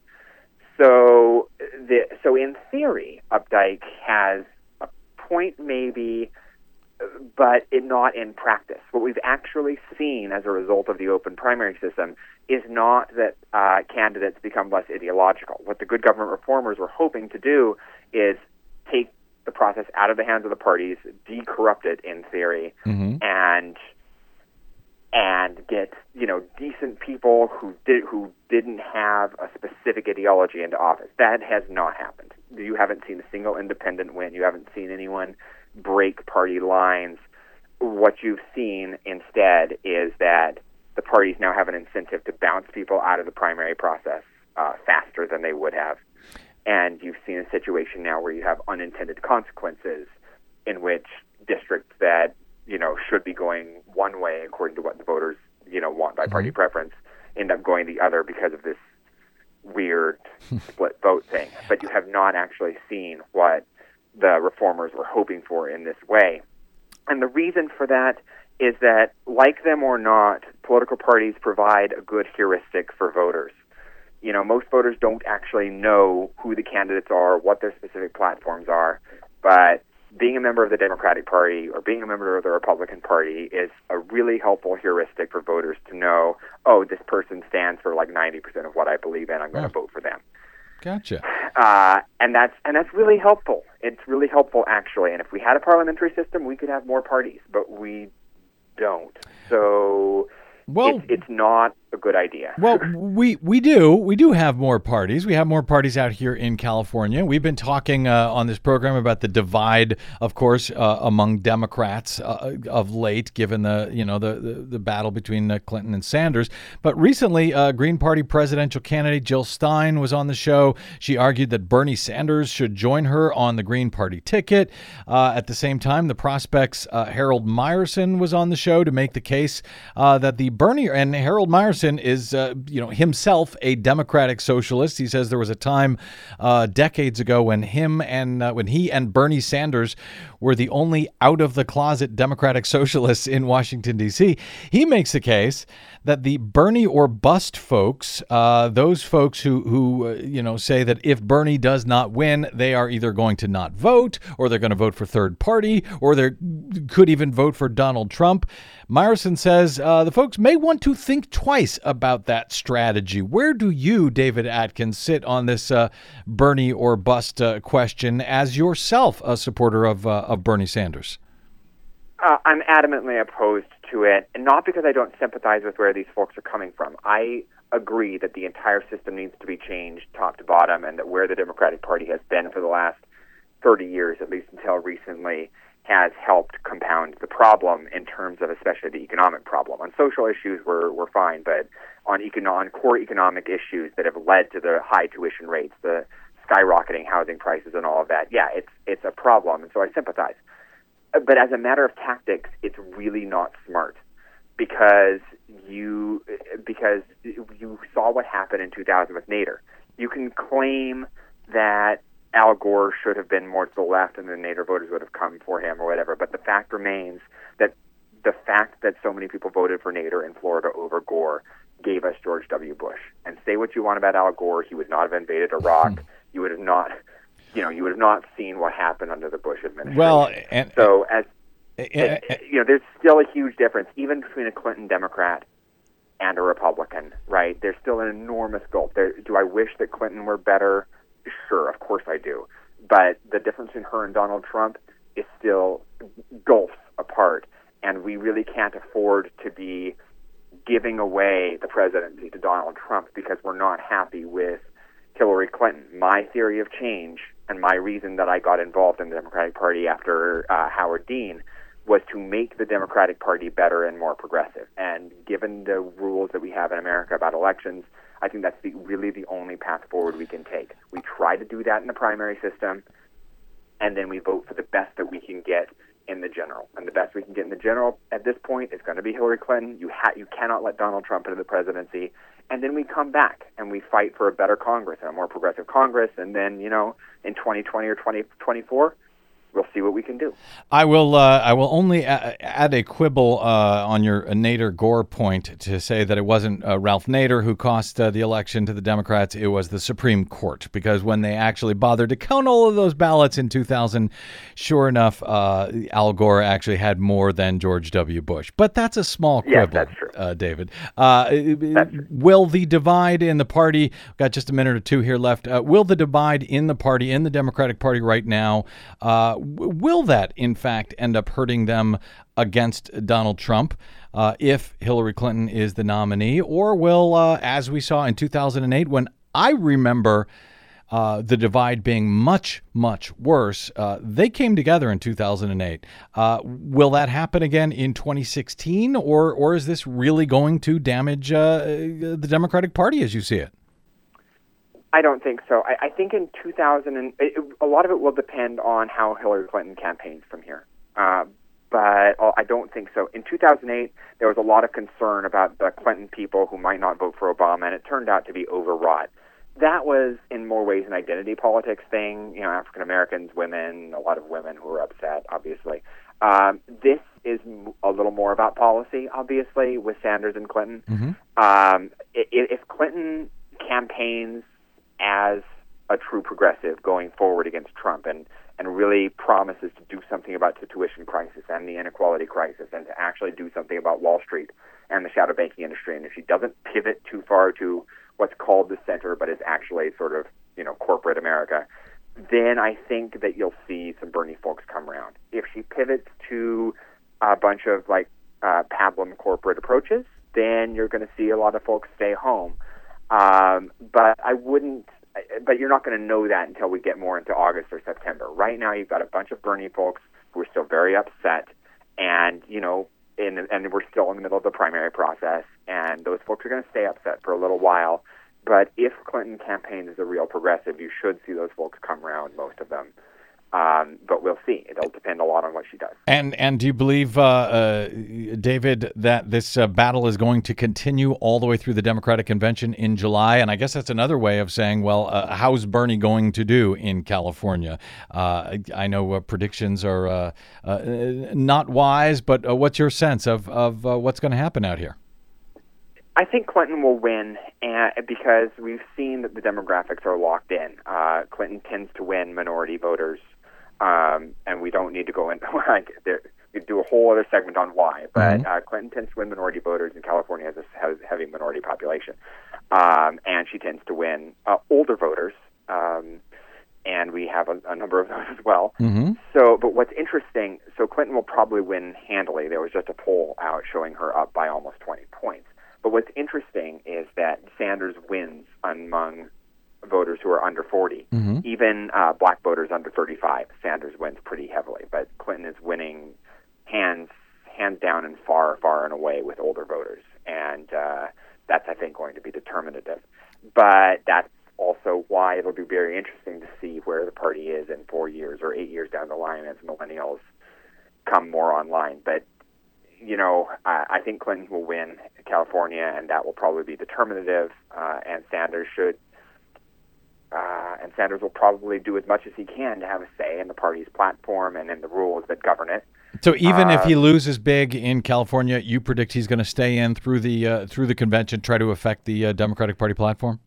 So in theory, Opdyke has a point maybe, but not in practice. What we've actually seen as a result of the open primary system is not that candidates become less ideological. What the good government reformers were hoping to do is take the process out of the hands of the parties, decorrupt it in theory, and get decent people who didn't have a specific ideology into office. That has not happened. You haven't seen a single independent win. You haven't seen anyone break party lines. What you've seen instead is that the parties now have an incentive to bounce people out of the primary process faster than they would have. And you've seen a situation now where you have unintended consequences in which districts that should be going one way according to what the voters, want by party preference, end up going the other because of this weird split vote thing. But you have not actually seen what the reformers were hoping for in this way. And the reason for that is that, like them or not, political parties provide a good heuristic for voters. Most voters don't actually know who the candidates are, what their specific platforms are, but being a member of the Democratic Party or being a member of the Republican Party is a really helpful heuristic for voters to know, oh, this person stands for like 90% of what I believe in, I'm going to vote for them. Gotcha. And that's really helpful. It's really helpful, actually. And if we had a parliamentary system, we could have more parties, but we don't. So it's not a good idea. Well, we do have more parties. We have more parties out here in California. We've been talking on this program about the divide, of course, among Democrats of late, given the battle between Clinton and Sanders. But recently, Green Party presidential candidate Jill Stein was on the show. She argued that Bernie Sanders should join her on the Green Party ticket. At the same time, the Prospect's Harold Meyerson was on the show to make the case that the Bernie and Harold Meyerson is, himself a democratic socialist. He says there was a time decades ago when he and Bernie Sanders were the only out-of-the-closet democratic socialists in Washington, D.C. He makes the case that the Bernie or bust folks, those folks who say that if Bernie does not win, they are either going to not vote, or they're going to vote for third party, or they could even vote for Donald Trump. Meyerson says the folks may want to think twice about that strategy. Where do you, David Atkins, sit on this Bernie or bust question as yourself a supporter of Bernie Sanders? I'm adamantly opposed to it, and not because I don't sympathize with where these folks are coming from. I agree that the entire system needs to be changed top to bottom, and that where the Democratic Party has been for the last 30 years, at least until recently, has helped compound the problem in terms of especially the economic problem. On social issues, we're fine, but on core economic issues that have led to the high tuition rates, the skyrocketing housing prices and all of that, yeah, it's a problem, and so I sympathize. But as a matter of tactics, it's really not smart, because you saw what happened in 2000 with Nader. You can claim that Al Gore should have been more to the left and the Nader voters would have come for him or whatever, but the fact remains that the fact that so many people voted for Nader in Florida over Gore gave us George W. Bush. And say what you want about Al Gore, he would not have invaded Iraq. You would have not seen what happened under the Bush administration. Well, there's still a huge difference, even between a Clinton Democrat and a Republican, right? There's still an enormous gulf. Do I wish that Clinton were better? Sure, of course I do. But the difference in her and Donald Trump is still gulfs apart, and we really can't afford to be giving away the presidency to Donald Trump because we're not happy with Hillary Clinton. My theory of change and my reason that I got involved in the Democratic Party after Howard Dean was to make the Democratic Party better and more progressive. And given the rules that we have in America about elections, I think that's really the only path forward we can take. We try to do that in the primary system, and then we vote for the best that we can get in the general. And the best we can get in the general at this point is going to be Hillary Clinton. You cannot let Donald Trump into the presidency. And then we come back and we fight for a better Congress and a more progressive Congress. And then, in 2020 or 2024, we'll see what we can do. I will only add a quibble on your Nader Gore point to say that it wasn't Ralph Nader who cost the election to the Democrats. It was the Supreme Court, because when they actually bothered to count all of those ballots in 2000, sure enough, Al Gore actually had more than George W. Bush. But that's a small quibble, yes, that's true. David. That's true. Will the divide in the party, got just a minute or two here left, will the divide in the party, in the Democratic Party right now, will that, in fact, end up hurting them against Donald Trump if Hillary Clinton is the nominee? Or will, as we saw in 2008, when I remember the divide being much, much worse, they came together in 2008. Will that happen again in 2016? Or is this really going to damage the Democratic Party as you see it? I don't think so. I think in 2000, a lot of it will depend on how Hillary Clinton campaigns from here. But I don't think so. In 2008, there was a lot of concern about the Clinton people who might not vote for Obama, and it turned out to be overwrought. That was, in more ways, an identity politics thing. African Americans, women, a lot of women who were upset, obviously. This is a little more about policy, obviously, with Sanders and Clinton. Mm-hmm. If Clinton campaigns as a true progressive going forward against Trump and really promises to do something about the tuition crisis and the inequality crisis and to actually do something about Wall Street and the shadow banking industry, and if she doesn't pivot too far to what's called the center but is actually sort of corporate America, America, then I think that you'll see some Bernie folks come around. If she pivots to a bunch of pablum corporate approaches, then you're going to see a lot of folks stay home. But you're not going to know that until we get more into August or September. Right now, you've got a bunch of Bernie folks who are still very upset, and and we're still in the middle of the primary process, and those folks are going to stay upset for a little while. But if Clinton campaign is a real progressive, you should see those folks come around, most of them. But we'll see. It'll depend a lot on what she does. And do you believe, David, that this battle is going to continue all the way through the Democratic convention in July? And I guess that's another way of saying, well, how's Bernie going to do in California? I know predictions are not wise, but what's your sense of what's going to happen out here? I think Clinton will win because we've seen that the demographics are locked in. Clinton tends to win minority voters, and we don't need to go into we do a whole other segment on why. But Clinton tends to win minority voters, and California has a heavy minority population, and she tends to win older voters, and we have a number of those as well. Mm-hmm. But what's interesting, Clinton will probably win handily. There was just a poll out showing her up by almost 20 points. But what's interesting is that Sanders wins among voters who are under 40. Mm-hmm. Even black voters under 35, Sanders wins pretty heavily. But Clinton is winning hands down and far and away with older voters. And that's, I think, going to be determinative. But that's also why it'll be very interesting to see where the party is in 4 years or 8 years down the line as millennials come more online. But I think Clinton will win California, and that will probably be determinative. And Sanders will probably do as much as he can to have a say in the party's platform and in the rules that govern it. So even if he loses big in California, you predict he's going to stay in through the convention, try to affect the Democratic Party platform?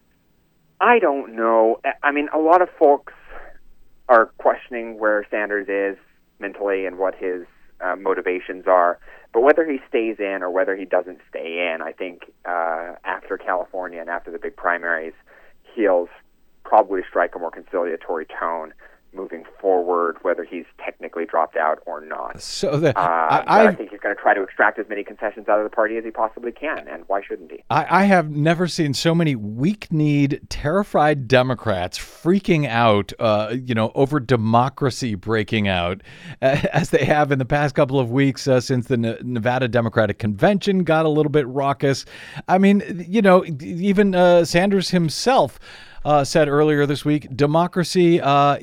I don't know. I mean, a lot of folks are questioning where Sanders is mentally and what his motivations are, but whether he stays in or whether he doesn't stay in, I think after California and after the big primaries, he'll probably strike a more conciliatory tone moving forward, whether he's technically dropped out or not. So I think he's going to try to extract as many concessions out of the party as he possibly can, and why shouldn't he? I have never seen so many weak-kneed, terrified Democrats freaking out, over democracy breaking out, as they have in the past couple of weeks since the Nevada Democratic Convention got a little bit raucous. I mean, even Sanders himself said earlier this week, democracy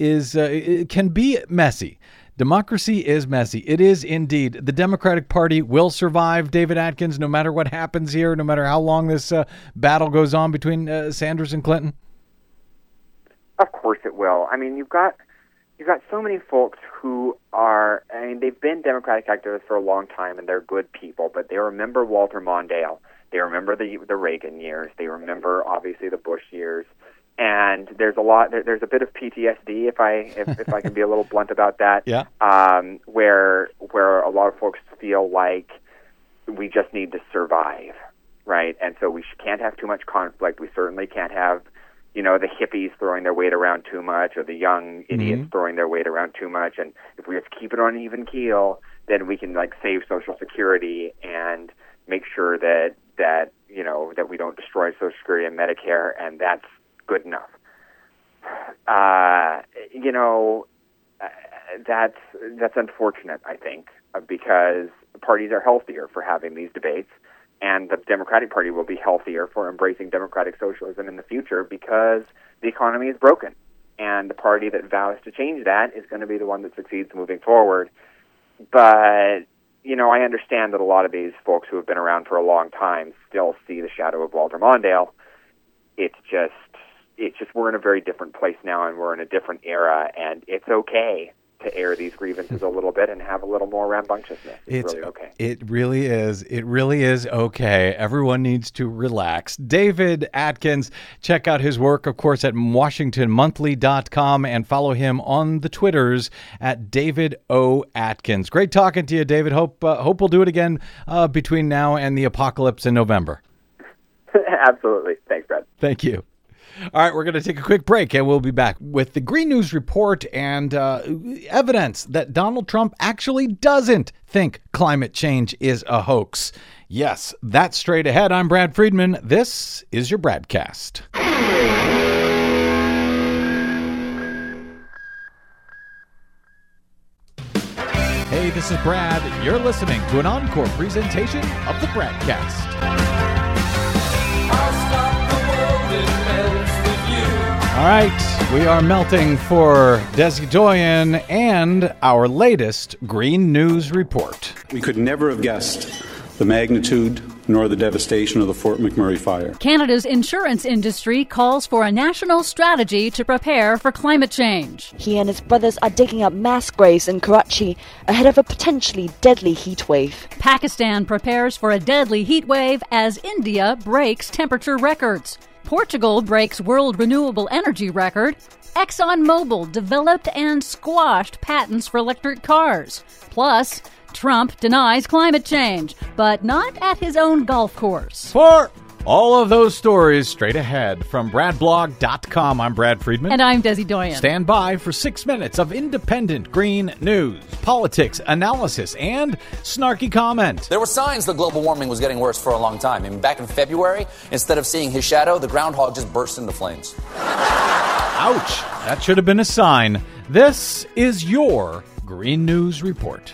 can be messy. Democracy is messy. It is indeed. The Democratic Party will survive, David Atkins, no matter what happens here, no matter how long this battle goes on between Sanders and Clinton. Of course it will. I mean, you've got so many folks who are, they've been Democratic activists for a long time, and they're good people, but they remember Walter Mondale. They remember the Reagan years. They remember, obviously, the Bush years. And there's a bit of PTSD, if I can be a little blunt about that. Yeah. Where a lot of folks feel like we just need to survive, right? And so we can't have too much conflict. We certainly can't have, the hippies throwing their weight around too much, or the young idiots throwing their weight around too much. And if we just keep it on an even keel, then we can save Social Security and make sure that we don't destroy Social Security and Medicare, and that's good enough. That's unfortunate, I think, because parties are healthier for having these debates, and the Democratic Party will be healthier for embracing democratic socialism in the future because the economy is broken, and the party that vows to change that is going to be the one that succeeds moving forward. But I understand that a lot of these folks who have been around for a long time still see the shadow of Walter Mondale. It's just we're in a very different place now, and we're in a different era, and it's okay to air these grievances a little bit and have a little more rambunctiousness. It's really okay. It really is. It really is okay. Everyone needs to relax. David Atkins, check out his work, of course, at WashingtonMonthly.com, and follow him on the Twitters at David O. Atkins. Great talking to you, David. Hope we'll do it again between now and the apocalypse in November. Absolutely. Thanks, Brad. Thank you. All right, we're going to take a quick break, and we'll be back with the Green News Report and evidence that Donald Trump actually doesn't think climate change is a hoax. Yes, that's straight ahead. I'm Brad Friedman. This is your Bradcast. Hey, this is Brad. You're listening to an encore presentation of the Bradcast. All right, we are melting for Desi Doyen and our latest Green News Report. We could never have guessed the magnitude nor the devastation of the Fort McMurray fire. Canada's insurance industry calls for a national strategy to prepare for climate change. He and his brothers are digging up mass graves in Karachi ahead of a potentially deadly heat wave. Pakistan prepares for a deadly heat wave as India breaks temperature records. Portugal breaks world renewable energy record. ExxonMobil developed and squashed patents for electric cars. Plus, Trump denies climate change, but not at his own golf course. For all of those stories straight ahead from BradBlog.com, I'm Brad Friedman. And I'm Desi Doyen. Stand by for 6 minutes of independent green news, politics, analysis, and snarky comment. There were signs that global warming was getting worse for a long time. I mean, back in February, instead of seeing his shadow, the groundhog just burst into flames. Ouch. That should have been a sign. This is your Green News Report.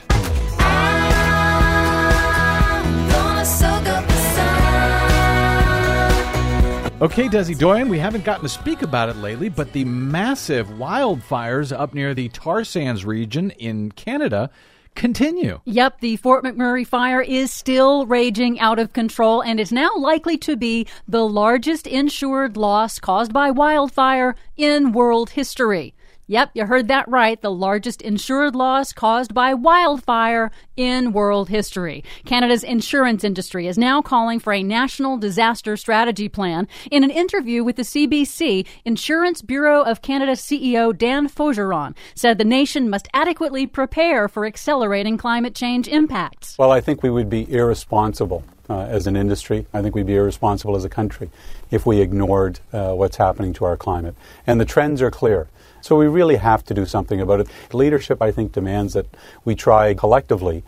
Okay, Desi Doyen, we haven't gotten to speak about it lately, but the massive wildfires up near the tar sands region in Canada continue. Yep, the Fort McMurray fire is still raging out of control, and is now likely to be the largest insured loss caused by wildfire in world history. Yep, you heard that right. The largest insured loss caused by wildfire in world history. Canada's insurance industry is now calling for a national disaster strategy plan. In an interview with the CBC, Insurance Bureau of Canada CEO Dan Faugeron said the nation must adequately prepare for accelerating climate change impacts. Well, I think we would be irresponsible as an industry. I think we'd be irresponsible as a country if we ignored what's happening to our climate. And the trends are clear. So we really have to do something about it. Leadership, I think, demands that we try collectively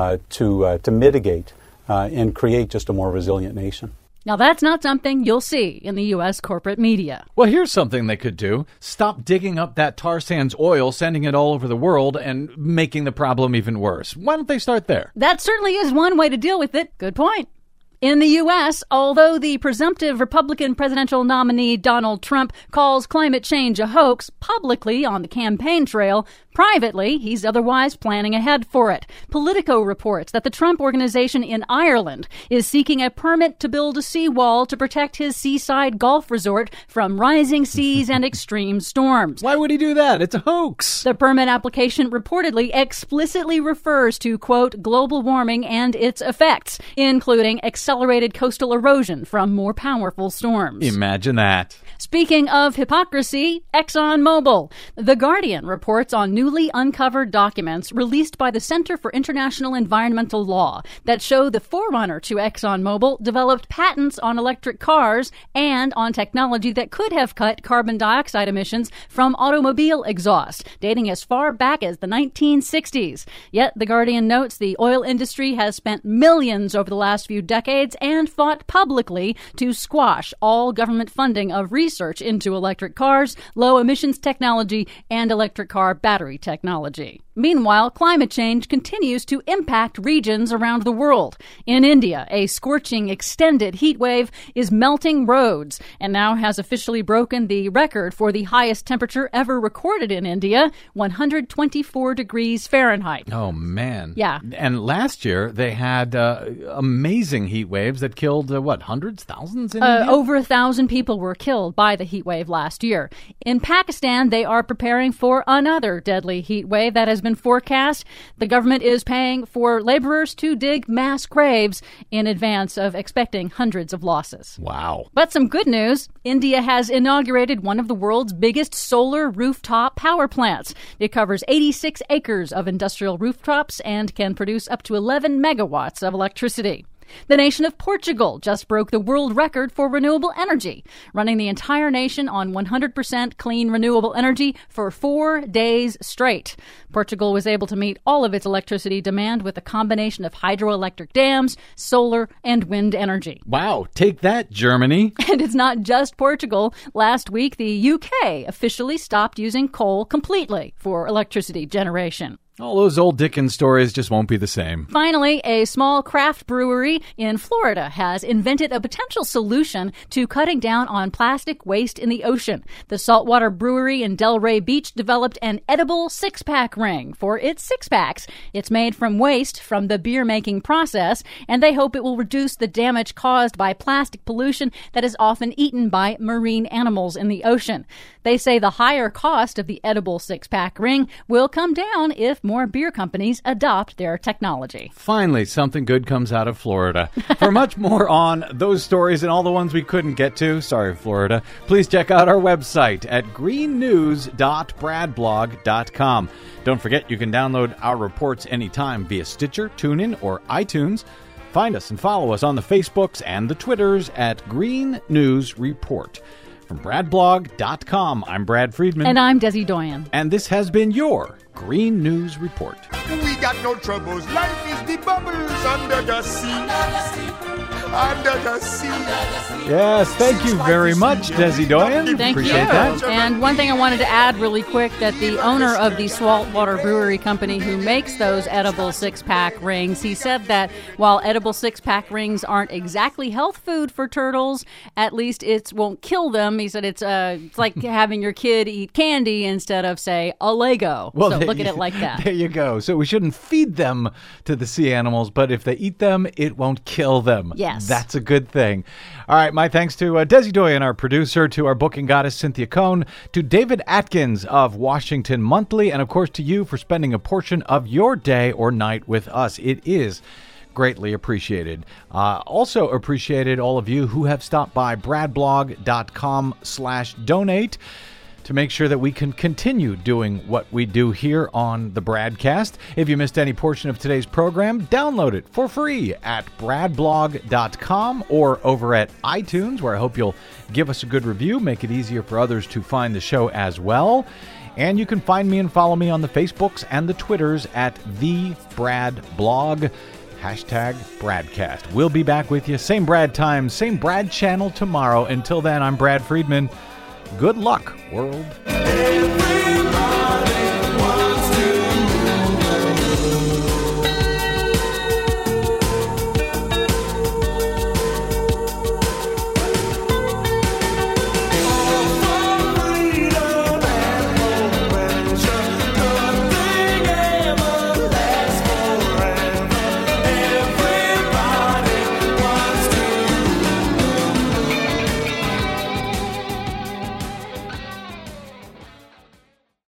to mitigate and create just a more resilient nation. Now, that's not something you'll see in the U.S. corporate media. Well, here's something they could do. Stop digging up that tar sands oil, sending it all over the world, and making the problem even worse. Why don't they start there? That certainly is one way to deal with it. Good point. In the U.S., although the presumptive Republican presidential nominee Donald Trump calls climate change a hoax publicly on the campaign trail, privately, he's otherwise planning ahead for it. Politico reports that the Trump Organization in Ireland is seeking a permit to build a seawall to protect his seaside golf resort from rising seas and extreme storms. Why would he do that? It's a hoax. The permit application reportedly explicitly refers to, quote, global warming and its effects, including accelerated coastal erosion from more powerful storms. Imagine that. Speaking of hypocrisy, ExxonMobil. The Guardian reports on newly uncovered documents released by the Center for International Environmental Law that show the forerunner to ExxonMobil developed patents on electric cars and on technology that could have cut carbon dioxide emissions from automobile exhaust, dating as far back as the 1960s. Yet, The Guardian notes the oil industry has spent millions over the last few decades and fought publicly to squash all government funding of research into electric cars, low emissions technology, and electric car battery technology. Meanwhile, climate change continues to impact regions around the world. In India, a scorching extended heat wave is melting roads and now has officially broken the record for the highest temperature ever recorded in India, 124 degrees Fahrenheit. Oh, man. Yeah. And last year, they had amazing heat waves that killed, hundreds, thousands in India? Over 1,000 people were killed by the heat wave last year. In Pakistan, they are preparing for another deadly heat wave that has been forecast. The government is paying for laborers to dig mass graves in advance of expecting hundreds of losses. Wow. But some good news. India has inaugurated one of the world's biggest solar rooftop power plants. It covers 86 acres of industrial rooftops and can produce up to 11 megawatts of electricity. The nation of Portugal just broke the world record for renewable energy, running the entire nation on 100% clean renewable energy for 4 days straight. Portugal was able to meet all of its electricity demand with a combination of hydroelectric dams, solar, and wind energy. Wow, take that, Germany. And it's not just Portugal. Last week, the UK officially stopped using coal completely for electricity generation. All those old Dickens stories just won't be the same. Finally, a small craft brewery in Florida has invented a potential solution to cutting down on plastic waste in the ocean. The saltwater brewery in Delray Beach developed an edible six-pack ring for its six-packs. It's made from waste from the beer-making process, and they hope it will reduce the damage caused by plastic pollution that is often eaten by marine animals in the ocean. They say the higher cost of the edible six-pack ring will come down if more beer companies adopt their technology. Finally, something good comes out of Florida. For much more on those stories and all the ones we couldn't get to, sorry, Florida, please check out our website at greennews.bradblog.com. Don't forget you can download our reports anytime via Stitcher, TuneIn, or iTunes. Find us and follow us on the Facebooks and the Twitters at Green News Report. From bradblog.com, I'm Brad Friedman. And I'm Desi Doyen. And this has been your Green News Report. We got no troubles. Life is the bubbles under the sea. Under the sea. Yes, thank you very much, Desi Doyen. Thank Appreciate you. that. And one thing I wanted to add really quick, that the owner of the saltwater brewery company who makes those edible six-pack rings, he said that while edible six-pack rings aren't exactly health food for turtles, at least it won't kill them. He said it's like having your kid eat candy instead of, say, a Lego. Well, so look at it like that. There you go. So we shouldn't feed them to the sea animals, but if they eat them, it won't kill them. Yes. That's a good thing. All right, my thanks to Desi Doyen, our producer, to our booking goddess, Cynthia Cohn, to David Atkins of Washington Monthly, and of course to you for spending a portion of your day or night with us. It is greatly appreciated. Also appreciated all of you who have stopped by bradblog.com/donate to make sure that we can continue doing what we do here on the Bradcast. If you missed any portion of today's program, download it for free at bradblog.com or over at iTunes, where I hope you'll give us a good review, make it easier for others to find the show as well. And you can find me and follow me on the Facebooks and the Twitters at The Brad Blog. #Bradcast. We'll be back with you, same Brad time, same Brad channel tomorrow. Until then, I'm Brad Friedman. Good luck, world.